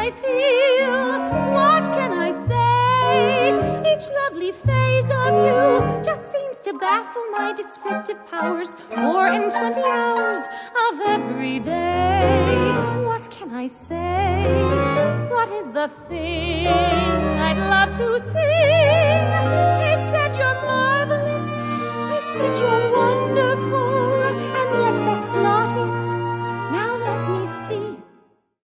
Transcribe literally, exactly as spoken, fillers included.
I feel. What can I say? Each lovely phase of you just seems to baffle my descriptive powers. Four and twenty hours of every day. What can I say? What is the thing I'd love to sing? They've said you're marvelous.